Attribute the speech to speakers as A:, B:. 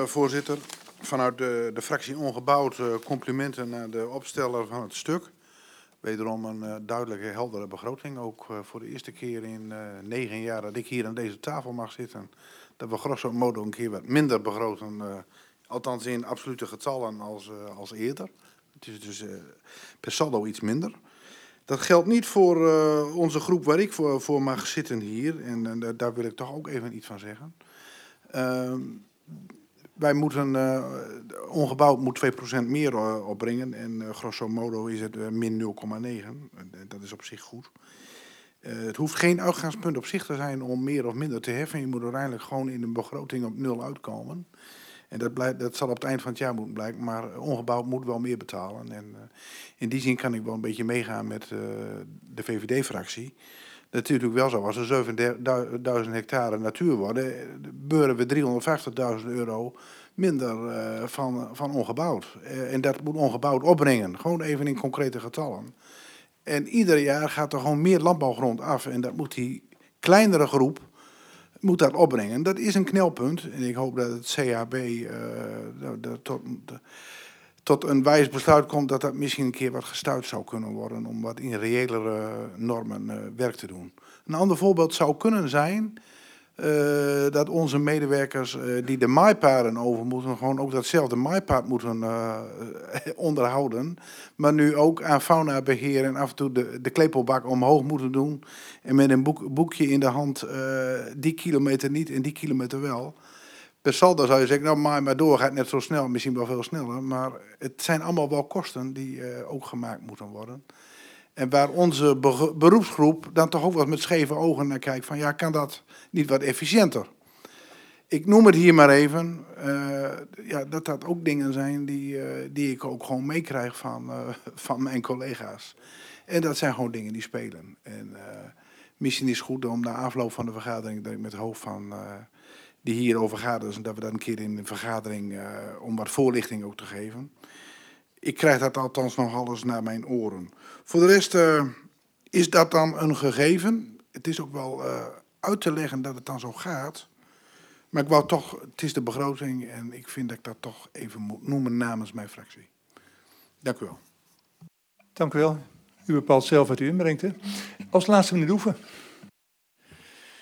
A: voorzitter. Vanuit de fractie Ongebouwd complimenten naar de opsteller van het stuk. Wederom een duidelijke, heldere begroting. Ook voor de eerste keer in 9 jaar dat ik hier aan deze tafel mag zitten. Dat we grosso modo een keer wat minder begroten. Althans in absolute getallen als eerder. Het is dus per saldo iets minder. Dat geldt niet voor onze groep waar ik voor mag zitten hier. En daar wil ik toch ook even iets van zeggen. Wij moeten, ongebouwd moet 2% meer opbrengen. En grosso modo is het min 0,9. Dat is op zich goed. Het hoeft geen uitgangspunt op zich te zijn om meer of minder te heffen. Je moet uiteindelijk gewoon in de begroting op 0 uitkomen. En dat zal op het eind van het jaar moeten blijken. Maar ongebouwd moet wel meer betalen. En in die zin kan ik wel een beetje meegaan met de VVD-fractie. Dat is natuurlijk wel zo. Als er 7000 hectare natuur worden, beuren we €350.000 minder van ongebouwd. En dat moet ongebouwd opbrengen. Gewoon even in concrete getallen. En ieder jaar gaat er gewoon meer landbouwgrond af. En dat moet die kleinere groep moet dat opbrengen. Dat is een knelpunt. En ik hoop dat het CHB tot een wijs besluit komt dat dat misschien een keer wat gestuit zou kunnen worden. Om wat in reëlere normen werk te doen. Een ander voorbeeld zou kunnen zijn dat onze medewerkers die de maaipaden over moeten, gewoon ook datzelfde maaipad moeten onderhouden. Maar nu ook aan faunabeheer en af en toe de klepelbak omhoog moeten doen. En met een boekje in de hand die kilometer niet en die kilometer wel. Per saldo zou je zeggen, nou maai maar door, gaat net zo snel, misschien wel veel sneller. Maar het zijn allemaal wel kosten die ook gemaakt moeten worden. En waar onze beroepsgroep dan toch ook wat met scheve ogen naar kijkt van ja, kan dat niet wat efficiënter? Ik noem het hier maar even, dat ook dingen zijn die ik ook gewoon meekrijg van mijn collega's. En dat zijn gewoon dingen die spelen. En misschien is het goed om na afloop van de vergadering, dat ik met het hoofd van die hierover gaat, dus dat we dat een keer in de vergadering, om wat voorlichting ook te geven. Ik krijg dat althans nog alles naar mijn oren. Voor de rest is dat dan een gegeven. Het is ook wel uit te leggen dat het dan zo gaat. Maar ik wou toch, het is de begroting en ik vind dat ik dat toch even moet noemen namens mijn fractie. Dank u wel.
B: Dank u wel. U bepaalt zelf wat u inbrengt. Hè? Als laatste meneer Doeven.